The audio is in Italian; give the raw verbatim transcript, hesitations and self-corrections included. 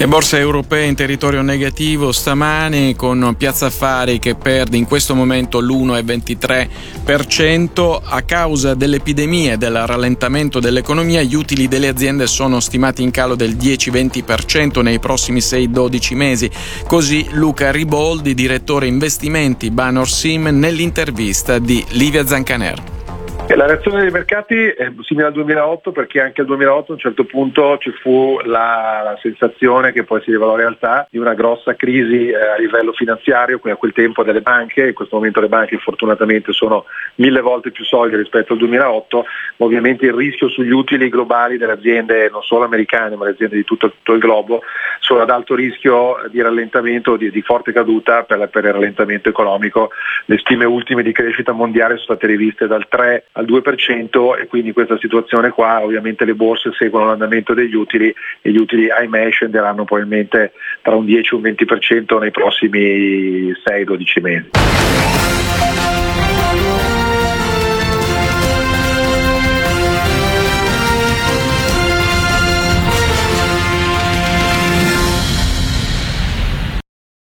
Le borse europee in territorio negativo stamani, con Piazza Affari che perde in questo momento l'uno virgola ventitré per cento a causa dell'epidemia e del rallentamento dell'economia. Gli utili delle aziende sono stimati in calo del dieci venti per cento nei prossimi sei dodici mesi. Così Luca Riboldi, direttore investimenti Banor Sim, nell'intervista di Livia Zancaner. La reazione dei mercati è simile al duemilaotto, perché anche al duemilaotto a un certo punto ci fu la, la sensazione, che poi si rivelò realtà, di una grossa crisi eh, a livello finanziario, quindi a quel tempo delle banche. In questo momento le banche fortunatamente sono mille volte più solide rispetto al duemilaotto, ma ovviamente il rischio sugli utili globali delle aziende, non solo americane ma le aziende di tutto, tutto il globo, sono ad alto rischio di rallentamento, di, di forte caduta per, per il rallentamento economico. Le stime ultime di crescita mondiale sono state riviste dal tre al due per cento, e quindi in questa situazione qua ovviamente le borse seguono l'andamento degli utili, e gli utili ahimè scenderanno probabilmente tra un dieci e un venti per cento nei prossimi sei dodici mesi.